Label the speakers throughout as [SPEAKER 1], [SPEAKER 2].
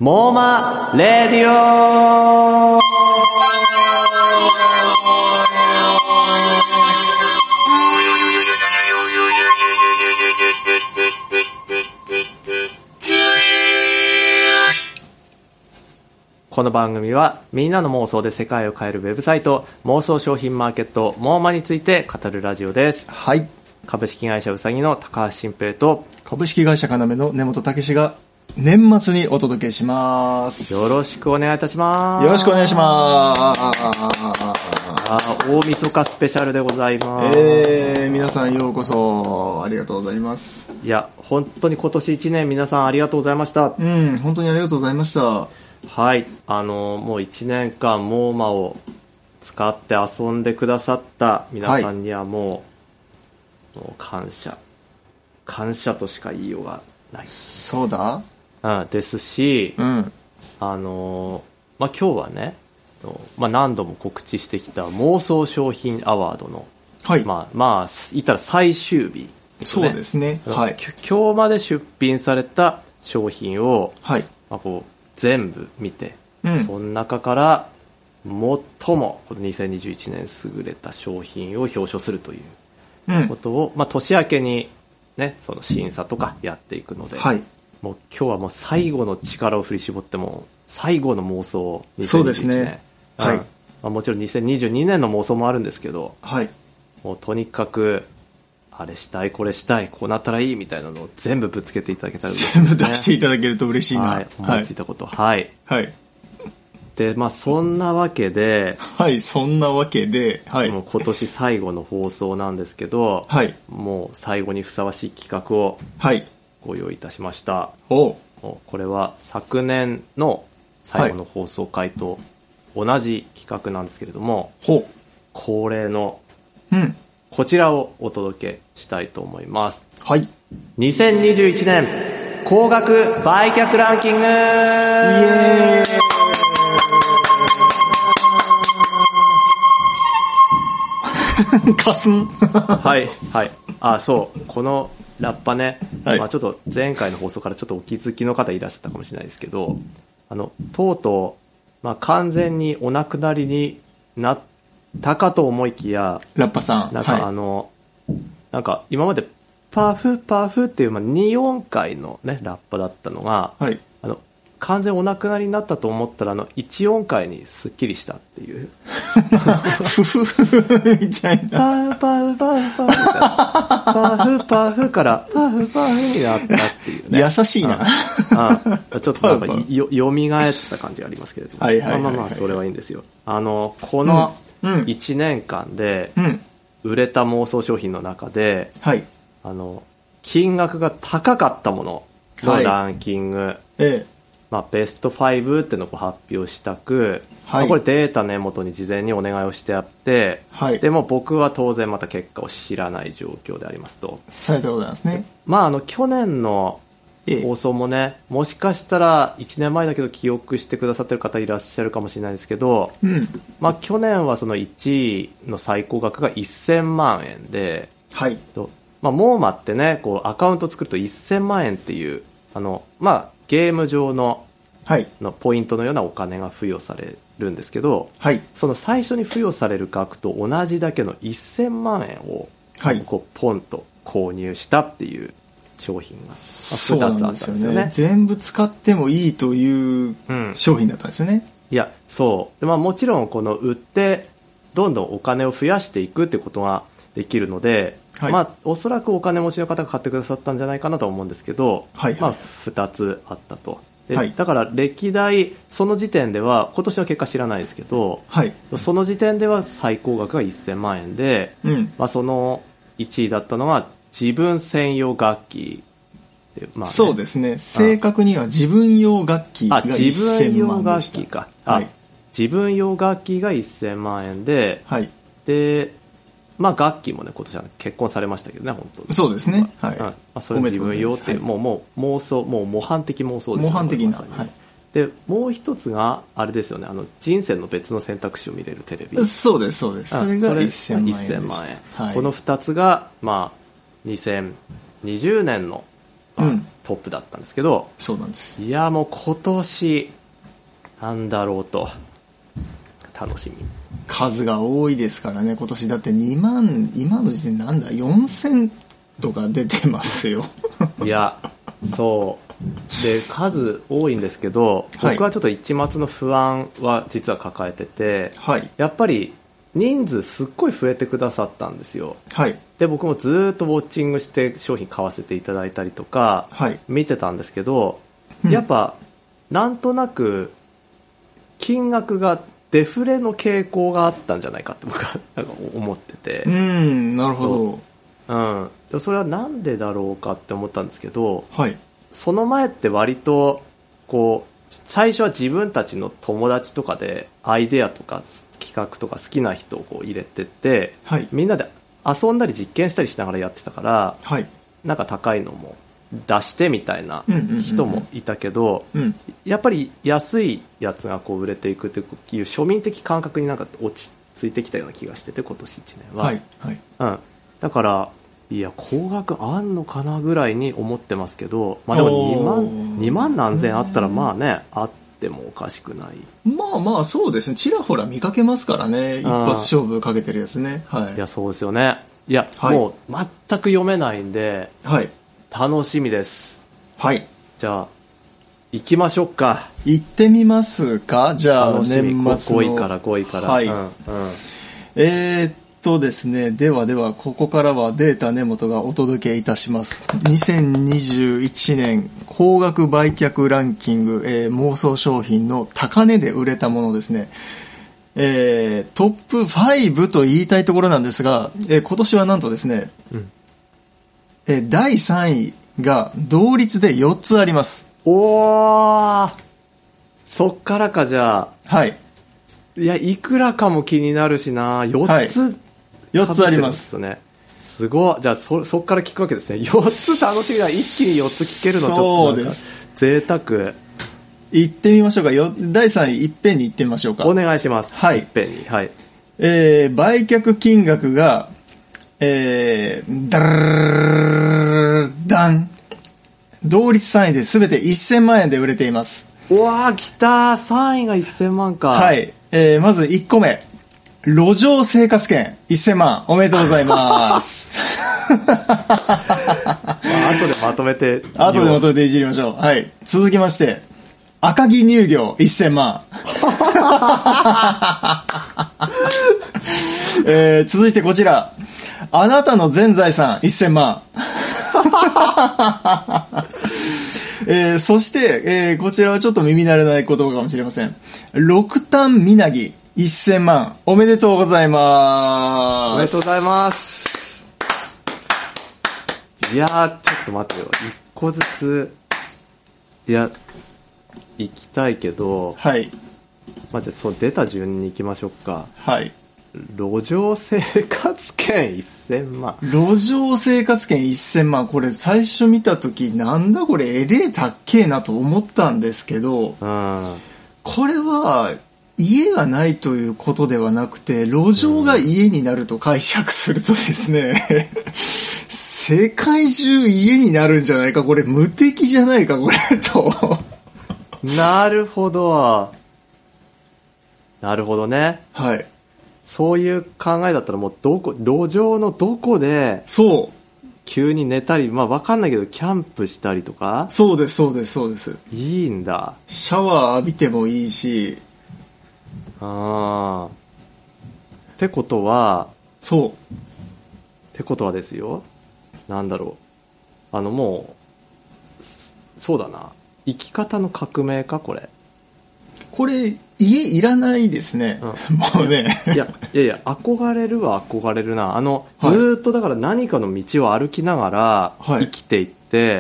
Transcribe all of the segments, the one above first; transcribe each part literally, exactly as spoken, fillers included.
[SPEAKER 1] モーマレディオ。この番組はみんなの妄想で世界を変えるウェブサイト妄想商品マーケットモーマについて語るラジオです。
[SPEAKER 2] はい。
[SPEAKER 1] 株式会社うさぎの高橋新平と
[SPEAKER 2] 株式会社かなめの根本武史が年末にお届けします。
[SPEAKER 1] よろしくお願いいたします。
[SPEAKER 2] よろしくお願いします。
[SPEAKER 1] あ、大晦日スペシャルでございます。
[SPEAKER 2] えー、皆さんようこそありがとうございます。
[SPEAKER 1] いや本当に今年いちねん皆さんありがとうございました。
[SPEAKER 2] うん、本当にありがとうございました。
[SPEAKER 1] はい、あのもういちねんかんモーマを使って遊んでくださった皆さんにはもう、はい、もう感謝感謝としか言いようがない。
[SPEAKER 2] そうだ、
[SPEAKER 1] うん、ですし、うん、あのまあ、今日はね、まあ、何度も告知してきた妄想商品アワードの、はい、まあまあ言ったら最終日ですね。
[SPEAKER 2] そうですね、はい、
[SPEAKER 1] 今日まで出品された商品を、はい、まあ、こう全部見て、うん、その中から最もこのにせんにじゅういちねん優れた商品を表彰するということを、うん、まあ、年明けに、ね、その審査とかやっていくので、はい、もう今日はもう最後の力を振り絞っても最後の妄想にせんにじゅういちねん、そうですね、はい、まあ、もちろんにせんにじゅうにねんの妄想もあるんですけど、はい、もうとにかくあれしたいこれしたいこうなったらいいみたいなのを全部ぶつけていただけたら嬉しいですね。
[SPEAKER 2] 全部出していただけると嬉しいな、
[SPEAKER 1] はい、思いついたことはい、
[SPEAKER 2] はい、
[SPEAKER 1] でまあそんなわけで
[SPEAKER 2] はいそんなわけで、はい、
[SPEAKER 1] もう今年最後の放送なんですけど、はい、もう最後にふさわしい企画をご用意いたしました、はい、おこれは昨年の最後の放送回と同じ企画なんですけれども、はい、恒例の、うん、こちらをお届けしたいと思います。はい。にせんにじゅういちねん高額売却ランキング。イエ
[SPEAKER 2] ーイ。かすん。
[SPEAKER 1] はいはい。あ、そうこのラッパね、はい、まあちょっと前回の放送からちょっとお気づきの方いらっしゃったかもしれないですけど、あのとうとうまあ完全にお亡くなりになったかと思いきや、
[SPEAKER 2] ラッパさん
[SPEAKER 1] なんかあの、はい、なんか今までパフパフっていう、まあ、に音階のねラッパだったのが、はい、あの完全お亡くなりになったと思ったらあのいち音階にスッキリしたっていう
[SPEAKER 2] フフフみたいな、
[SPEAKER 1] パフパフパフパフパフパフからパフパフになったっていうね。
[SPEAKER 2] 優しいな。
[SPEAKER 1] ああちょっとなんかよ蘇った感じがありますけれども、はいはいはいはい、まあまあまあそれはいいんですよ。あのこの、うんいちねんかんで売れた妄想商品の中で、はい、あの金額が高かったもののランキング、はい、ええ、まあ、ベストごっていうのを発表したく、はい、まあ、これデータ根元に事前にお願いをしてあって、はい、でも僕は当然また結果を知らない状況でありますと。
[SPEAKER 2] さようでございますね。
[SPEAKER 1] まあ、あの去年の放送もね、もしかしたらいちねんまえだけど記憶してくださってる方いらっしゃるかもしれないですけど、うん、まあ、去年はそのいちいの最高額がせんまんえんで、はい、まあ、モーマってねこうアカウント作るとせんまんえんっていうあの、まあ、ゲーム上 の,、はい、のポイントのようなお金が付与されるんですけど、はい、その最初に付与される額と同じだけのせんまんえんを、はい、こうポンと購入したっていう商品がふたつあったんですよね。
[SPEAKER 2] そうなんですよね。全部使ってもいいという商品だったんですよね、
[SPEAKER 1] うん、いやそうで、まあ、もちろんこの売ってどんどんお金を増やしていくってことができるので、はい、まあ、おそらくお金持ちの方が買ってくださったんじゃないかなと思うんですけど、はいはい、まあ、ふたつあったと。で、はい、だから歴代その時点では今年の結果知らないですけど、はい、その時点では最高額がせんまんえんで、うん、まあ、そのいちいだったのが自分専用楽器、
[SPEAKER 2] まあね、そうですね、正確には自分用楽器がせんまんでした。
[SPEAKER 1] 自分用楽器か、はい、自分用楽器がせんまんえんで、はい、で、まあ、楽器もね今年は結婚されましたけどね、本当に
[SPEAKER 2] そうですね、はい、
[SPEAKER 1] まあ、それ自分用っていう、はい、もうもう妄想もう模範的妄想ですね、
[SPEAKER 2] 模範的な、はい、
[SPEAKER 1] でもう一つがあれですよね、あの人生の別の選択肢を見れるテレビ。
[SPEAKER 2] そうですそうです、それがせんまんえんでした。
[SPEAKER 1] せんまんえん、はい、このふたつが、まあ、にせんにじゅうねんの、まあ、うん、 トップだったんですけど、
[SPEAKER 2] そうなんです。
[SPEAKER 1] いやもう今年なんだろうと楽しみ。
[SPEAKER 2] 数が多いですからね、今年だってにまん、今の時点なんだよんせんとか出てますよ。
[SPEAKER 1] いやそうで数多いんですけど、僕はちょっと一末の不安は実は抱えてて、はい、やっぱり人数すっごい増えてくださったんですよ、はい、で僕もずっとウォッチングして商品買わせていただいたりとか、はい、見てたんですけど、やっぱ、うん、なんとなく金額がデフレの傾向があったんじゃないかって僕はなんか思ってて、
[SPEAKER 2] うん、なるほ
[SPEAKER 1] ど、うん、それはなんでだろうかって思ったんですけど、はい、その前って割とこう最初は自分たちの友達とかでアイデアとか企画とか好きな人をこう入れてって、はい、みんなで遊んだり実験したりしながらやってたから、はい、なんか高いのも出してみたいな人もいたけど、うんうんうんうん、やっぱり安いやつがこう売れていくという庶民的感覚になんか落ち着いてきたような気がしてて、今年いちねんは、はいはいうん、だからいや高額あんのかなぐらいに思ってますけど、まあ、でもにまん、にまん何千あったらまあねあってもおかしくない。
[SPEAKER 2] まあまあそうですね、ちらほら見かけますからね、一発勝負かけてるやつね、はい、
[SPEAKER 1] いやそうですよね。いや、はい、もう全く読めないんで、はい、楽しみです。はい、じゃあ行きましょうか。
[SPEAKER 2] 行ってみますか。じゃあ年末の
[SPEAKER 1] ごいからごいから、はい、うんうん、
[SPEAKER 2] えーっとですね、ではではここからはデータ根本がお届けいたします。にせんにじゅういちねん高額売却ランキング、えー、妄想商品の高値で売れたものですね。えー、トップごと言いたいところなんですが、えー、今年はなんとですね、うんえー、だいさんいが同率でよっつあります。
[SPEAKER 1] おー、そっからか。じゃあ
[SPEAKER 2] はい、
[SPEAKER 1] いやいくらかも気になるしな。よっつ、はい、
[SPEAKER 2] よっつあります。
[SPEAKER 1] ね、すごい。じゃあ そ, そっから聞くわけですね。よっつ楽しみだ。一気によっつ聞けるのちょっとなんか贅沢。
[SPEAKER 2] 行ってみましょうか。よだいさんいいっぺんに行ってみましょうか。
[SPEAKER 1] お願いします。
[SPEAKER 2] はい、
[SPEAKER 1] いっぺんに、はい、
[SPEAKER 2] えー、売却金額がえー、ダーダン同率さんいで全てせんまんえんで売れています。
[SPEAKER 1] うわー来た。さんいがせんまんか。
[SPEAKER 2] はい、えー、まずいっこめ、路上生活圏せんまん、おめでとうございます
[SPEAKER 1] まあ、後でまとめて
[SPEAKER 2] 後でまとめていじりましょう。はい、続きまして赤城乳業せんまん、えー、続いてこちらあなたの全財産せんまんえー、そして、えー、こちらはちょっと耳慣れない言葉かもしれません。六反みなぎせんまん、おめでとうございます。
[SPEAKER 1] おめでとうございます。いやーちょっと待ってよ、一個ずついや行きたいけど、はい、まあ、じゃあそう出た順に行きましょうか。はい、路上生活圏せんまん。
[SPEAKER 2] 路上生活圏せんまん、これ最初見た時なんだこれえれえたっけえなと思ったんですけど、うん、これは家がないということではなくて路上が家になると解釈するとですね、うん、世界中家になるんじゃないか、これ無敵じゃないかこれと
[SPEAKER 1] なるほどなるほどね。
[SPEAKER 2] はい、
[SPEAKER 1] そういう考えだったらもうどこ路上のどこで
[SPEAKER 2] そう
[SPEAKER 1] 急に寝たり、まあ分かんないけどキャンプしたりとか。
[SPEAKER 2] そうですそうですそうです。
[SPEAKER 1] いいんだ。
[SPEAKER 2] シャワー浴びてもいいし。
[SPEAKER 1] ああってことは
[SPEAKER 2] そう
[SPEAKER 1] ってことはですよ、なんだろう、あのもうそうだな、生き方の革命かこれ。
[SPEAKER 2] これ家いらないですね、うん、もうね
[SPEAKER 1] いやいやいや憧れるは憧れるな。あの、はい、ずっとだから何かの道を歩きながら生きていって、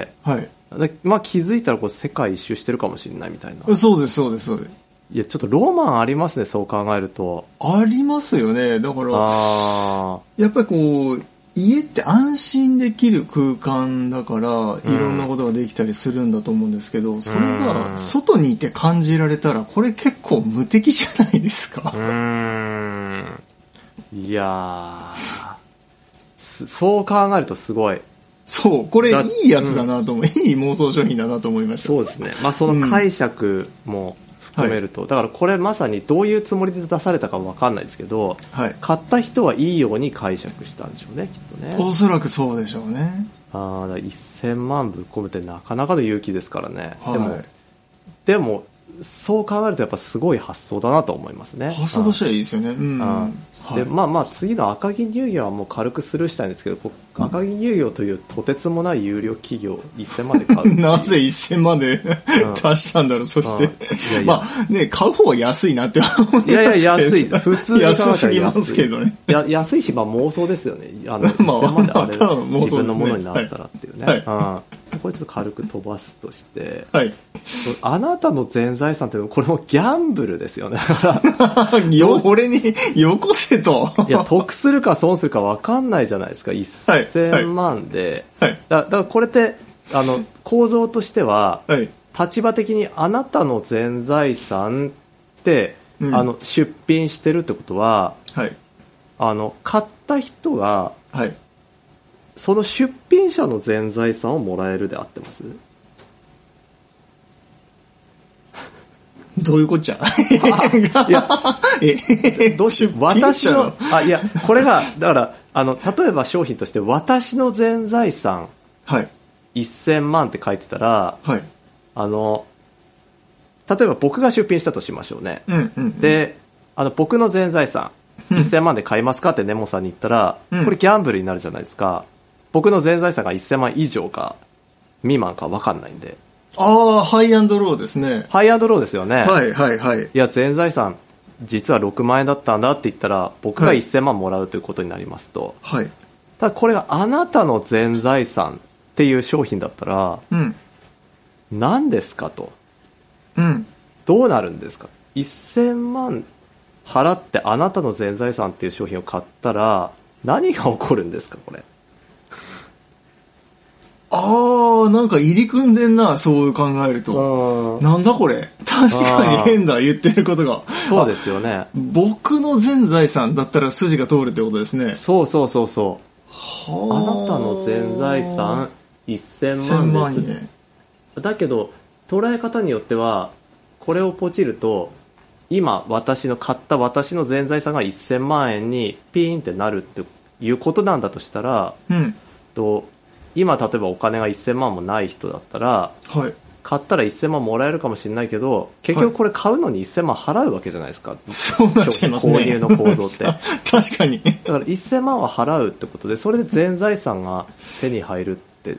[SPEAKER 1] はいはい、まあ、気づいたらこう世界一周してるかもしれないみたいな。
[SPEAKER 2] そうですそうですそうです。
[SPEAKER 1] いやちょっとロマンありますね、そう考えると。
[SPEAKER 2] ありますよね。だからあやっぱりこう家って安心できる空間だから、いろんなことができたりするんだと思うんですけど、うん、それが外にいて感じられたらこれ結構無敵じゃないですか。うー
[SPEAKER 1] ん、いやそう考えるとすごい
[SPEAKER 2] そう、これいいやつだなと思う、うん、いい妄想商品だなと思いました。
[SPEAKER 1] そうですね。まあその解釈も含めると、うん、だからこれまさにどういうつもりで出されたかわかんないですけど、はい、買った人はいいように解釈したんでしょうね、きっとね。
[SPEAKER 2] おそらくそうでしょうね。
[SPEAKER 1] ああ、だからせんまんぶっ込むってなかなかの勇気ですからね。
[SPEAKER 2] はい、
[SPEAKER 1] でも、でもそう考えるとやっぱすごい発想だなと思いますね。
[SPEAKER 2] 発想としてはいいですよね。うん。うん
[SPEAKER 1] はい、でまあまあ次の赤城乳業はもう軽くスルーしたいんですけど、赤城乳業というとてつもない有料企業せんまんで買う
[SPEAKER 2] なぜせんまんで出したんだろう。そして、いやいや、まあね、買う方は安いなって思いますけど。いやいや
[SPEAKER 1] 安い、普通に考えたら
[SPEAKER 2] 安すぎますけどね。
[SPEAKER 1] や安いし、まあ妄想ですよね。あの、まあ、せんまんであれ、まあね、自分のものになったらっていうね。はいはい、これちょっと軽く飛ばすとして、はい、あなたの全財産ってこれもギャンブルですよね。だから
[SPEAKER 2] よ俺によこせと。
[SPEAKER 1] いや、得するか損するか分かんないじゃないですか。せんまんで、はいはい、だ, だからこれってあの構造としては、はい、立場的にあなたの全財産って、うん、あの出品してるってことは、はい、あの買った人が、はい、その出品者の全財産をもらえるで合ってます？
[SPEAKER 2] どういうこっちゃ
[SPEAKER 1] いやえどうし私のあいやこれがだからあの例えば商品として私の全財産、はい、せんまんって書いてたら、はい、あの例えば僕が出品したとしましょうね、うんうんうん、であの僕の全財産せんまんで買いますかって根本さんに言ったら、うん、これギャンブルになるじゃないですか。僕の全財産がせんまん以上か未満か分かんないんで。
[SPEAKER 2] ああ、ハイアンドローですね。
[SPEAKER 1] ハイアンドローですよね。
[SPEAKER 2] はいはいはい。
[SPEAKER 1] いや、全財産、実はろくまんえんだったんだって言ったら、僕がせんまんもらうということになりますと。はい。ただこれがあなたの全財産っていう商品だったら、うん。何ですかと。うん。どうなるんですか。せんまん払ってあなたの全財産っていう商品を買ったら、何が起こるんですか、これ。
[SPEAKER 2] ああ、なんか入り組んでんな、そう考えると。なんだこれ。確かに変だ、言ってることが。
[SPEAKER 1] そうですよね。
[SPEAKER 2] 僕の全財産だったら筋が通るってことですね。
[SPEAKER 1] そうそうそうそう。あなたの全財産せんまんです。だけど、捉え方によっては、これをポチると、今、私の買った私の全財産がせんまんえんにピーンってなるっていうことなんだとしたら、うん。と今例えばお金がせんまんもない人だったら、はい、買ったらせんまんもらえるかもしれないけど結局これ買うのにせんまん払うわけじゃないですか、はい、
[SPEAKER 2] そうなっちゃいますね。
[SPEAKER 1] 購入の構造って
[SPEAKER 2] 確かにだ
[SPEAKER 1] からせんまんは払うってことでそれで全財産が手に入るって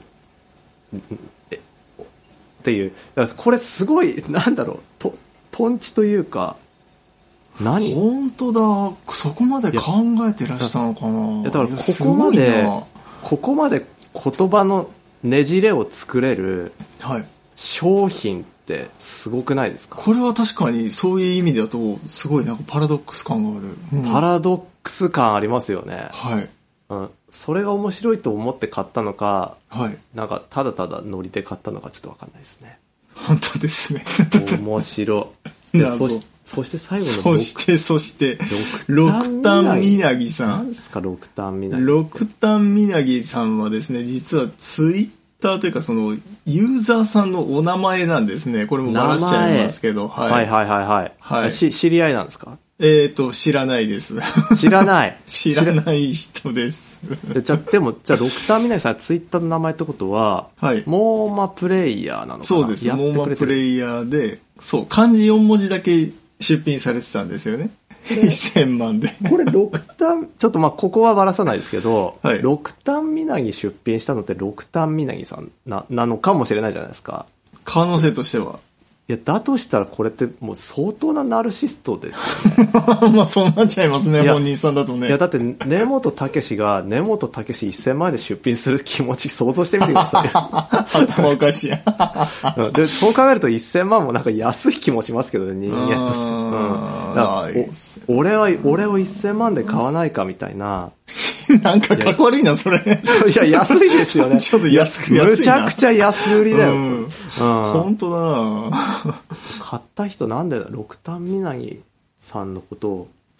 [SPEAKER 1] っていうだからこれすごいなんだろうとトンチというか何
[SPEAKER 2] 本当だそこまで考えてらしたのかな。
[SPEAKER 1] だからここまでここまで言葉のねじれを作れる商品ってすごくないですか？
[SPEAKER 2] これは確かにそういう意味だとすごいなんかパラドックス感がある、
[SPEAKER 1] うん、パラドックス感ありますよね。
[SPEAKER 2] はい、
[SPEAKER 1] うん、それが面白いと思って買ったのか、
[SPEAKER 2] はい、
[SPEAKER 1] なんかただただノリで買ったのかちょっと分かんないですね。
[SPEAKER 2] 本当ですね
[SPEAKER 1] 面白いでそしそして最後の
[SPEAKER 2] そしてそして六反みなぎさん
[SPEAKER 1] 何ですか六反みなぎ
[SPEAKER 2] 六反みなぎさんはですね実はツイッターというかそのユーザーさんのお名前なんですね。これもバラしちゃいますけど、
[SPEAKER 1] はい、はいはいはいはい、はい、し知り合いなんですか？
[SPEAKER 2] えーと知らないです
[SPEAKER 1] 知らない
[SPEAKER 2] 知らない人です
[SPEAKER 1] じゃでもじゃあ六反みなぎさんツイッターの名前ってことは、はい、モーマプレイヤーなのかな。
[SPEAKER 2] そうですモーマプレイヤーでそう漢字よんもじだけ出品されてたんですよね。せんまんで
[SPEAKER 1] これ六反ちょっとまあここはばらさないですけど、はい、六反みなぎ出品したのって六反みなぎさん な, なのかもしれないじゃないですか。
[SPEAKER 2] 可能性としては。
[SPEAKER 1] いやだとしたらこれってもう相当なナルシストですよね
[SPEAKER 2] まあそうなっちゃいますね本人さんだとね。
[SPEAKER 1] いやだって根本武が根本武せんまんえんで出品する気持ち想像してみてください
[SPEAKER 2] 頭おかしい
[SPEAKER 1] でそう考えるとせんまんもなんか安い気もしますけどね人間として、うん、だからお俺は俺をせんまんで買わないかみたいな
[SPEAKER 2] なんかかっこ悪いなそれ。い
[SPEAKER 1] や安いですよね
[SPEAKER 2] ちょっと安く安いな。
[SPEAKER 1] むちゃくちゃ安売りだよ、うん
[SPEAKER 2] うん、本当だな
[SPEAKER 1] 買った人なんで六反みなぎさんのことを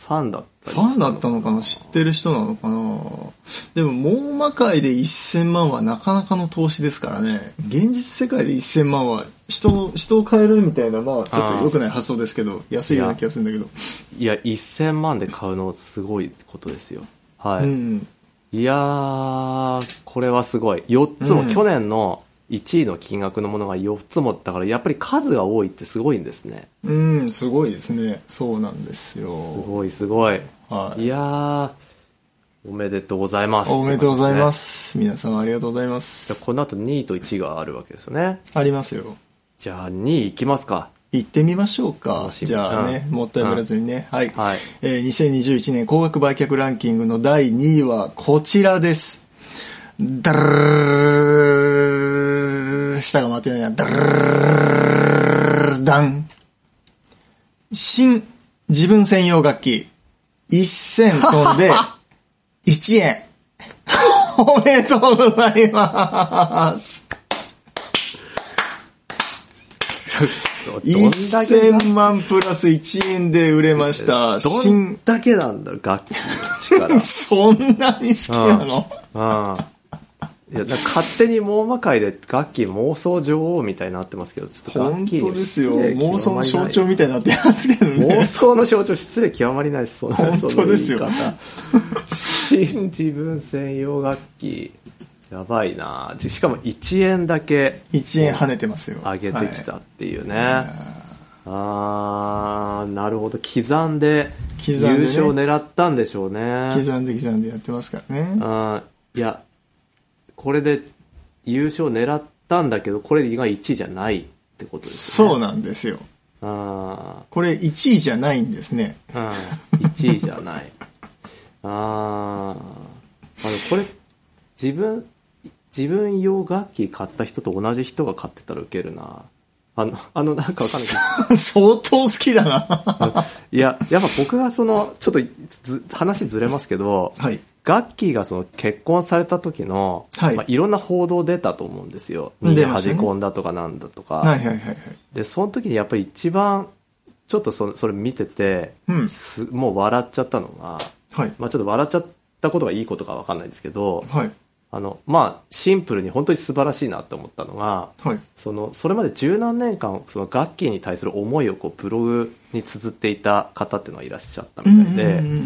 [SPEAKER 1] ファンだった
[SPEAKER 2] ファンだったのかな、知ってる人なのかな。でも、猛魔界でせんまんはなかなかの投資ですからね。現実世界でせんまんは人、人を変えるみたいな、まあ、ちょっと良くない発想ですけど、安いような気がするんだけど。
[SPEAKER 1] いや、せんまんで買うのすごいことですよ。はい。うん、いやー、これはすごい。よっつも、うん、去年のいちいの金額のものがよっつも、だからやっぱり数が多いってすごいんですね。
[SPEAKER 2] うん、すごいですね。そうなんですよ。
[SPEAKER 1] すごいすごい。はい、いやー、おめでとうございます、ね。
[SPEAKER 2] おめでとうございます。皆様ありがとうございます。
[SPEAKER 1] じゃあこの後にいといちいがあるわけですよね。
[SPEAKER 2] ありますよ。
[SPEAKER 1] じゃあにいいきますか。
[SPEAKER 2] 行ってみましょうか。じゃあね、うん、もったいぶらずにね。うん、はい。はい、えー、にせんにじゅういちねん高額売却ランキングのだいにいはこちらです。ダルー下が回ってないな。ダルーダン。新自分専用楽器。せんトンでいちえん。おめでとうございます。せんまんプラスいちえんで売れました。
[SPEAKER 1] どんだけなんだ、楽器の力。
[SPEAKER 2] そんなに好きなの？
[SPEAKER 1] うんうんいやなんか勝手に猛魔界で楽器妄想女王みたいになってますけど、ちょっと楽器
[SPEAKER 2] 本当ですよ。妄想の象徴みたいになってますけどね。
[SPEAKER 1] 妄想の象徴失礼極まりないです。そ
[SPEAKER 2] 本当ですよ。
[SPEAKER 1] 新自分専用楽器やばいな。しかもいちえんだけ
[SPEAKER 2] いちえん跳ねてますよ。
[SPEAKER 1] 上げてきたっていうね。はい、あーなるほど。刻んで優勝狙ったんでしょうね。
[SPEAKER 2] 刻んで刻んでやってますからね。
[SPEAKER 1] あいやこれで優勝狙ったんだけど、これがいちいじゃないってことですね。
[SPEAKER 2] そうなんですよ。
[SPEAKER 1] あ
[SPEAKER 2] これいちいじゃないんですね。
[SPEAKER 1] うん、いちいじゃない。ああのこれ自分自分用楽器買った人と同じ人が買ってたらウケるな。あのあのなんかわかんない
[SPEAKER 2] 相当好きだな。
[SPEAKER 1] いややっぱ僕がそのちょっとず話ずれますけど。はい。ガッキーがその結婚された時の、はいまあ、いろんな報道出たと思うんですよ。逃げ恥込んだとかなんだとか。はいはいはいはい。で、その時にやっぱり一番、ちょっと そ, それ見てて、うん、すもう笑っちゃったのが、はいまあ、ちょっと笑っちゃったことがいいことかわかんないんですけど、はいあのまあ、シンプルに本当に素晴らしいなと思ったのが、はい、そのそれまで十何年間そのガッキーに対する思いをこうブログに綴っていた方っていうのがいらっしゃったみたいで、うんうんうんうん、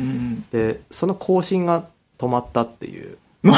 [SPEAKER 1] でその更新が止まったっていうショ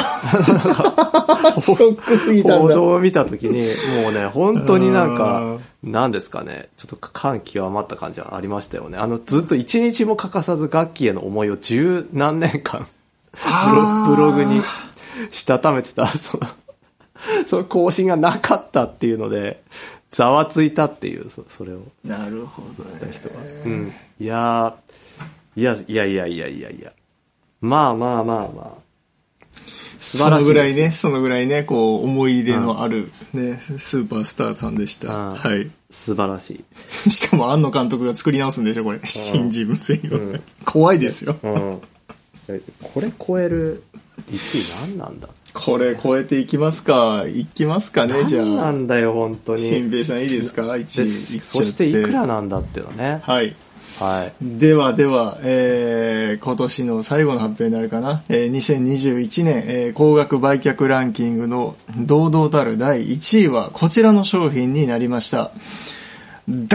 [SPEAKER 2] ックすぎたんだ。
[SPEAKER 1] 報道を見たときにもうね本当になんかなんですかねちょっと感極まった感じはありましたよね。あのずっと一日も欠かさずガッキーへの思いを十何年間ブログにしたためてたそのその更新がなかったっていうのでざわついたっていう そ, それを
[SPEAKER 2] なるほどね
[SPEAKER 1] 人は、うん、いやいやいやいやいやいやいやまあまあまあまあ
[SPEAKER 2] そのぐらいねそのぐらいねこう思い入れのある、ね、スーパースターさんでした。はい
[SPEAKER 1] 素晴らし
[SPEAKER 2] い。しかも庵野監督が作り直すんでしょこれ新自分専用、うん、怖いですよ、うん、
[SPEAKER 1] これ超えるいちい何なんだ。
[SPEAKER 2] これ超えていきますかいきますかね。じゃあ
[SPEAKER 1] 何なんだよ本当に。
[SPEAKER 2] 新平さんいいですかいちいいっちゃって。
[SPEAKER 1] そしていくらなんだっていうのね。
[SPEAKER 2] はいはい、ではでは、えー、今年の最後の発表になるかな、えー、にせんにじゅういちねん、えー、高額売却ランキングの堂々たるだいいちいはこちらの商品になりました。ダ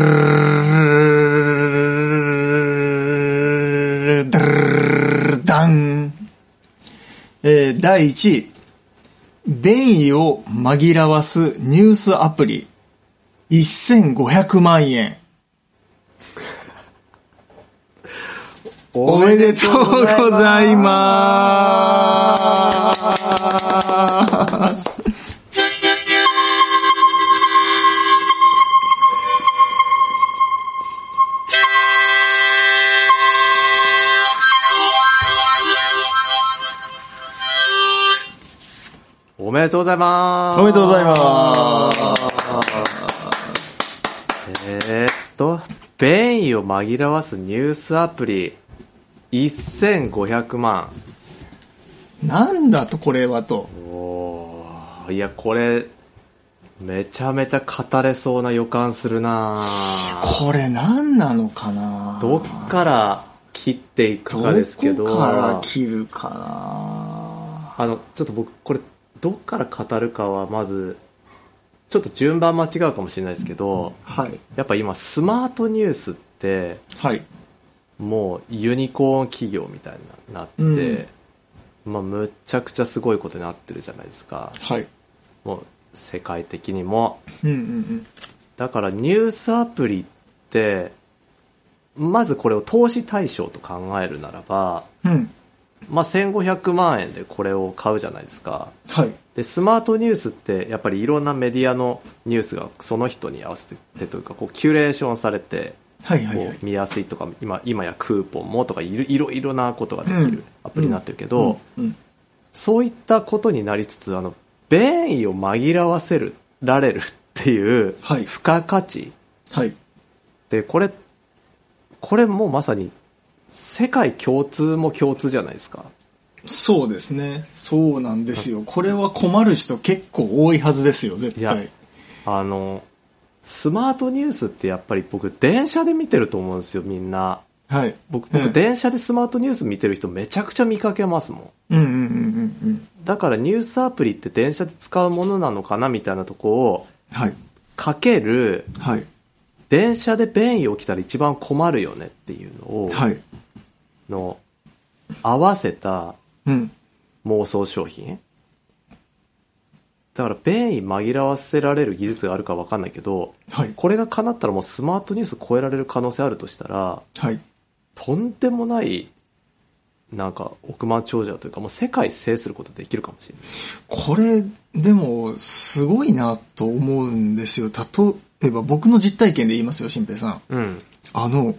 [SPEAKER 2] ルダルダン、えー、だいいちい便意を紛らわすニュースアプリせんごひゃくまんえん。おめでとうございます。
[SPEAKER 1] おめでとうございます。
[SPEAKER 2] おめでとうございます。
[SPEAKER 1] えー、っと便意を紛らわすニュースアプリせんごひゃくま
[SPEAKER 2] ん。なんだとこれはと。
[SPEAKER 1] おいやこれめちゃめちゃ語れそうな予感するな。
[SPEAKER 2] これ何なのかな。
[SPEAKER 1] どっから切っていくかですけど、
[SPEAKER 2] どこから切るかな。
[SPEAKER 1] あのちょっと僕これどっから語るかはまずちょっと順番間違うかもしれないですけど、
[SPEAKER 2] はい、
[SPEAKER 1] やっぱ今スマートニュースって、
[SPEAKER 2] はい、
[SPEAKER 1] もうユニコーン企業みたいになってて、うん、まあ、むっちゃくちゃすごいことになってるじゃないですか、
[SPEAKER 2] はい、
[SPEAKER 1] もう世界的にも、
[SPEAKER 2] うんうんうん、
[SPEAKER 1] だからニュースアプリってまずこれを投資対象と考えるならば、うん、まあ、せんごひゃくまんえんでこれを買うじゃないですか、
[SPEAKER 2] はい、
[SPEAKER 1] でスマートニュースってやっぱりいろんなメディアのニュースがその人に合わせてというかこうキュレーションされて、はいはいはい、こう見やすいとか 今, 今やクーポンもとかいろいろいろなことができるアプリになってるけど、うんうんうん、そういったことになりつつあの便意を紛らわせるられるっていう付加価値、はいはい、でこれこれもまさに世界共通も共通じゃないですか。
[SPEAKER 2] そうですね。そうなんですよ。これは困る人結構多いはずですよ、絶対。いや、
[SPEAKER 1] あの、スマートニュースってやっぱり僕、電車で見てると思うんですよ、みんな。はい。僕、僕、うん、電車でスマートニュース見てる人めちゃくちゃ見かけますもん。うんうんうんうんうん。だからニュースアプリって電車で使うものなのかなみたいなとこを、はい。かける、はい。電車で便意起きたら一番困るよねっていうのを、はい。の、合わせた、うん、妄想商品だから便意紛らわせられる技術があるか分かんないけど、はい、これが叶ったらもうスマートニュース超えられる可能性あるとしたら、はい、とんでもないなんか億万長者というかもう世界制することできるかもしれない。
[SPEAKER 2] これでもすごいなと思うんですよ。例えば僕の実体験で言いますよ、新平さん、うん、あの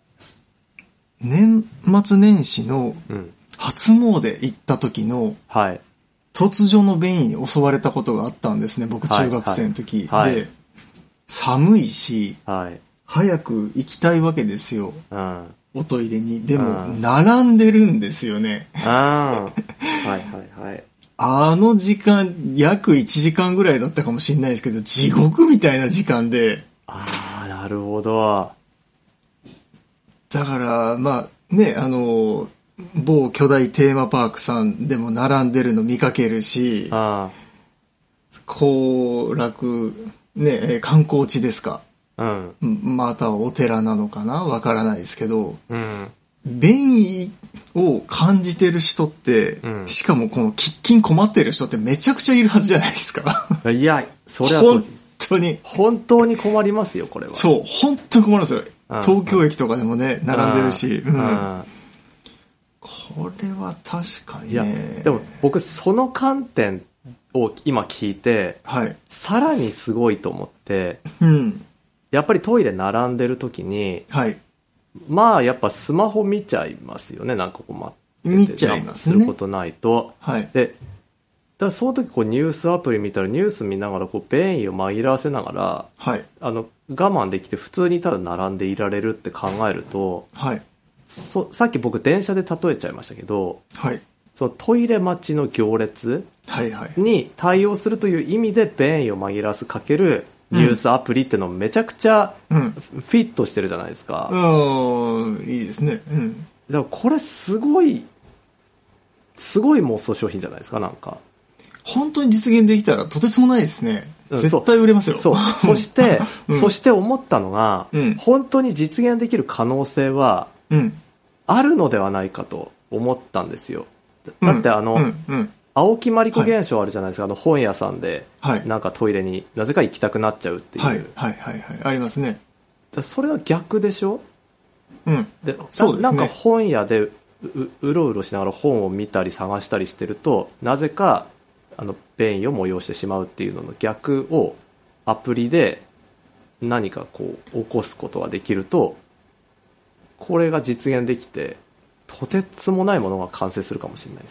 [SPEAKER 2] 年末年始の、うん初詣行った時の、はい、突如の便意に襲われたことがあったんですね。僕中学生の時、はいはい、で寒いし、はい、早く行きたいわけですよ、うん、おトイレに。でも、うん、並んでるんですよね。あはいはいはい。あの時間約いちじかんぐらいだったかもしれないですけど、地獄みたいな時間で。
[SPEAKER 1] ああなるほど。
[SPEAKER 2] だからまあねあの某巨大テーマパークさんでも並んでるの見かけるし、あ行楽、ね、観光地ですか、うん、またお寺なのかなわからないですけど、うん、便意を感じてる人って、うん、しかもこの喫緊困ってる人ってめちゃくちゃいるはずじゃないですか。
[SPEAKER 1] いや、それはそうです。
[SPEAKER 2] 本当に。
[SPEAKER 1] 本当に困りますよ、これは。
[SPEAKER 2] そう、本当に困るんですよ。うん、東京駅とかでもね、並んでるし。うんうんこれは確かにね。いや
[SPEAKER 1] でも僕その観点を今聞いて、はい、さらにすごいと思って、うん、やっぱりトイレ並んでる時に、はい、まあやっぱスマホ見ちゃいますよね。なんかこう待ってて
[SPEAKER 2] 見ちゃいますね。
[SPEAKER 1] することないと、はい、でだからその時こうニュースアプリ見たらニュース見ながらこう便意を紛らわせながら、はい、あの我慢できて普通にただ並んでいられるって考えると、はいそさっき僕電車で例えちゃいましたけど、はい、そのトイレ待ちの行列に対応するという意味で便意を紛らわすかけるニュースアプリっていうのめちゃくちゃフィットしてるじゃないですか。
[SPEAKER 2] うん、いいですね。うん、
[SPEAKER 1] だからこれすごいすごい妄想商品じゃないですか。なんか
[SPEAKER 2] 本当に実現できたらとてつもないですね。絶対売れますよ。
[SPEAKER 1] そう。そして、うん、そして思ったのが、うん、本当に実現できる可能性はうん、あるのではないかと思ったんですよ。だってあの、うんうんうん、青木まりこ現象あるじゃないですか、はい、あの本屋さんで、はい、なんかトイレになぜか行きたくなっちゃうっていう。はい
[SPEAKER 2] はいはいはい、ありますね。
[SPEAKER 1] だそれは逆でしょ。
[SPEAKER 2] うん。
[SPEAKER 1] で、そうですね。なんか本屋で う, うろうろしながら本を見たり探したりしてると、なぜかあの便意を催してしまうっていうのの逆をアプリで何かこう起こすことができると。これが実現できてとてつもないものが完成するかもしれないです。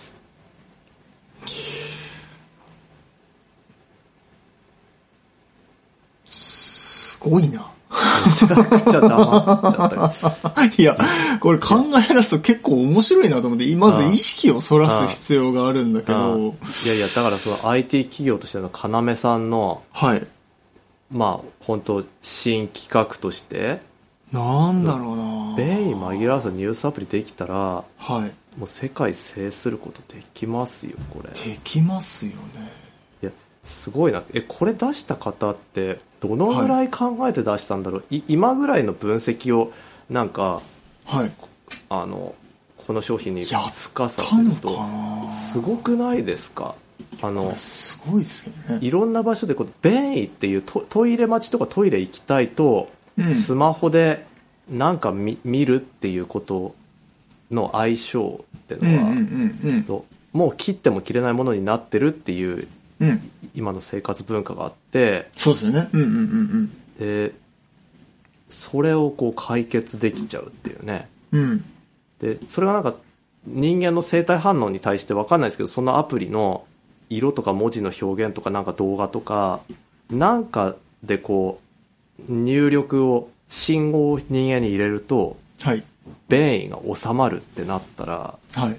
[SPEAKER 2] すごいな。
[SPEAKER 1] めちゃくちゃ黙っちゃった。
[SPEAKER 2] いやこれ考え出すと結構面白いなと思って、まず意識をそらす必要があるんだけど、い
[SPEAKER 1] やいやだからその アイティー 企業としての要さんの、はい、まあ本当新企画として
[SPEAKER 2] なんだろうな
[SPEAKER 1] 便意紛らわすニュースアプリできたら、
[SPEAKER 2] はい、
[SPEAKER 1] もう世界制することできますよこれ。
[SPEAKER 2] できますよね。
[SPEAKER 1] いやすごいな。えこれ出した方ってどのぐらい考えて出したんだろう、はい、い今ぐらいの分析をなんか、
[SPEAKER 2] はい、
[SPEAKER 1] あのこの商品に付加させるとすごくないですか。あの
[SPEAKER 2] すごいですよね。
[SPEAKER 1] いろんな場所でこう便意っていう ト, トイレ待ちとかトイレ行きたいと、うん、スマホでなんか 見, 見るっていうことの相性っていうのは、うんうんうんうん、もう切っても切れないものになってるっていう、うん、今の生活文化があって、
[SPEAKER 2] そうですよね、うんうんうんうん、
[SPEAKER 1] でそれをこう解決できちゃうっていうね、
[SPEAKER 2] うん、
[SPEAKER 1] でそれがなんか人間の生体反応に対して分かんないですけど、そのアプリの色とか文字の表現とかなんか動画とかなんかでこう入力を信号を人間に入れると、
[SPEAKER 2] はい、
[SPEAKER 1] 便意が収まるってなったら、
[SPEAKER 2] はい、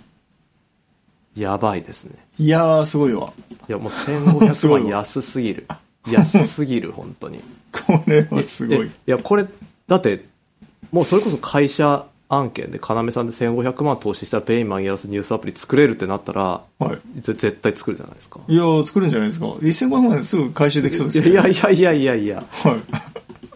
[SPEAKER 1] やばいですね。
[SPEAKER 2] いやーすごいわ。
[SPEAKER 1] いやもうせんごひゃくまん安すぎる安すぎる本当に
[SPEAKER 2] これはすごい。
[SPEAKER 1] いやこれだってもうそれこそ会社案件で要さんでせんごひゃくまん投資したら便意紛らわすニュースアプリ作れるってなったら、
[SPEAKER 2] はい、
[SPEAKER 1] 絶対作るじゃないですか。
[SPEAKER 2] いやー作るんじゃないですか。せんごひゃくまんですぐ回収できそうですよね。
[SPEAKER 1] いやいやいやいやいや、
[SPEAKER 2] はい、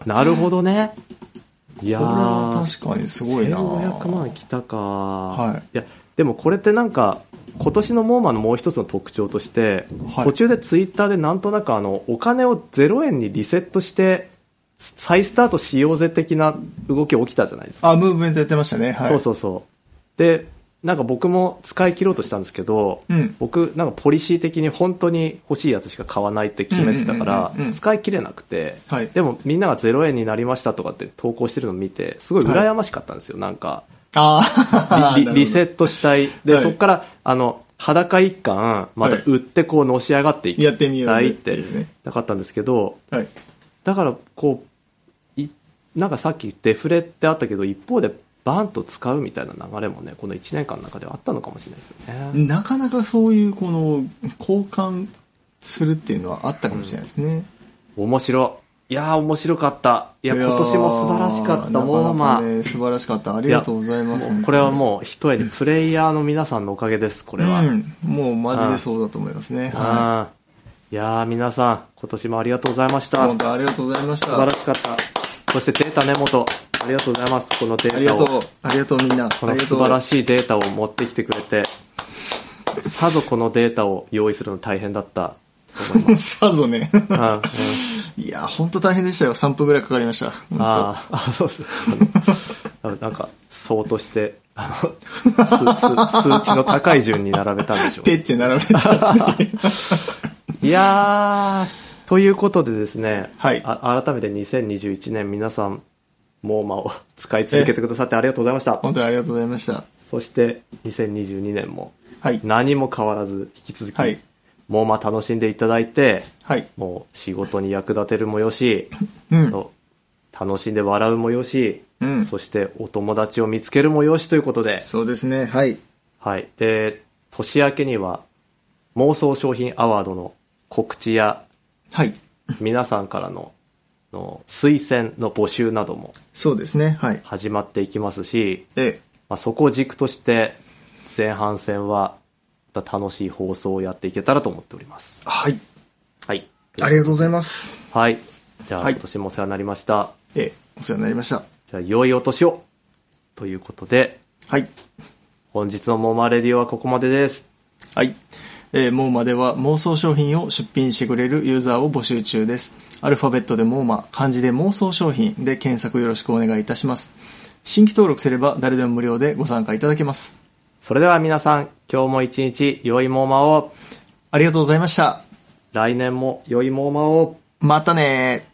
[SPEAKER 1] なるほどね。いやー
[SPEAKER 2] これは確かにすごいな。
[SPEAKER 1] せんごひゃくまんきたか、
[SPEAKER 2] はい、
[SPEAKER 1] いやでもこれってなんか今年のモーマのもう一つの特徴として、はい、途中でツイッターでなんとなくあのお金をゼロえんにリセットして再スタートしようぜ的な動き起きたじゃないですか。
[SPEAKER 2] あ、ムーブメントやってましたね。はい、
[SPEAKER 1] そうそうそう。でなんか僕も使い切ろうとしたんですけど、うん、僕なんかポリシー的に本当に欲しいやつしか買わないって決めてたから使い切れなくて、はい、でもみんながゼロえんになりましたとかって投稿してるのを見てすごい羨ましかったんですよ、はい、なんか
[SPEAKER 2] あ
[SPEAKER 1] リ, リセットしたいで、はい、そこからあの裸一貫また売ってこうのし上がっていきたいってなかったんですけど、
[SPEAKER 2] はい、
[SPEAKER 1] だからこうなんかさっきデフレってあったけど一方でバンと使うみたいな流れもねこのいちねんかんの中ではあったのかもしれないですよね。
[SPEAKER 2] なかなかそういうこの交換するっていうのはあったかもしれないですね、
[SPEAKER 1] うん、面白い。いやー面白かった。いや今年も素晴らしかった。もうまあ、
[SPEAKER 2] ね、素晴らしかった。ありがとうございます。
[SPEAKER 1] これはもう一重にプレイヤーの皆さんのおかげですこれは、
[SPEAKER 2] うん、もうマジでそうだと思いますね、
[SPEAKER 1] うん、はい、いやー皆さん今年もありがとうございました。
[SPEAKER 2] 本当ありがとうございました。
[SPEAKER 1] 素晴らしかった。そしてデータ根本ありがとうございます。このデータを
[SPEAKER 2] ありがとうありがとうみんな
[SPEAKER 1] この素晴らしいデータを持ってきてくれてさぞこのデータを用意するの大変だったと思います
[SPEAKER 2] さぞね、うんうん、
[SPEAKER 1] い
[SPEAKER 2] や本当大変でしたよ。さんぷんぐらいかかりました。
[SPEAKER 1] ああそうですなんかそうとしてあの数値の高い順に並べたんでしょう。
[SPEAKER 2] ペッて並べた
[SPEAKER 1] いやーということでですね、
[SPEAKER 2] はい、
[SPEAKER 1] あ改めてにせんにじゅういちねん皆さんモーマを使い続けてくださってありがとうございました。
[SPEAKER 2] 本当にありがとうございました。
[SPEAKER 1] そしてにせんにじゅうにねんも
[SPEAKER 2] はい、
[SPEAKER 1] 何も変わらず引き続き、
[SPEAKER 2] はい、
[SPEAKER 1] モーマ楽しんでいただいて、
[SPEAKER 2] はい、
[SPEAKER 1] もう仕事に役立てるもよし、
[SPEAKER 2] うん、
[SPEAKER 1] 楽しんで笑うもよし、
[SPEAKER 2] うん、
[SPEAKER 1] そしてお友達を見つけるもよしということで、
[SPEAKER 2] そうですね、はい、
[SPEAKER 1] はい、で年明けには妄想商品アワードの告知や、
[SPEAKER 2] はい、
[SPEAKER 1] 皆さんからのの推薦の募集なども
[SPEAKER 2] そうですね、はい、
[SPEAKER 1] 始まっていきますし、
[SPEAKER 2] ええ
[SPEAKER 1] まあ、そこを軸として前半戦は楽しい放送をやっていけたらと思っております。
[SPEAKER 2] はい、
[SPEAKER 1] はい、
[SPEAKER 2] ありがとうございます。
[SPEAKER 1] はい、じゃあ、
[SPEAKER 2] はい、
[SPEAKER 1] 今年もお世話になりました。
[SPEAKER 2] ええお世話になりました。
[SPEAKER 1] じゃあ良いお年をということで、
[SPEAKER 2] はい、
[SPEAKER 1] 本日のモーマレディオはここまでです。
[SPEAKER 2] はい、えー、モーマでは妄想商品を出品してくれるユーザーを募集中です。アルファベットでモーマ、漢字で妄想商品で検索よろしくお願いいたします。新規登録すれば誰でも無料でご参加いただけます。
[SPEAKER 1] それでは皆さん、今日も一日良いモーマを。
[SPEAKER 2] ありがとうございました。
[SPEAKER 1] 来年も良いモーマを。
[SPEAKER 2] またねー。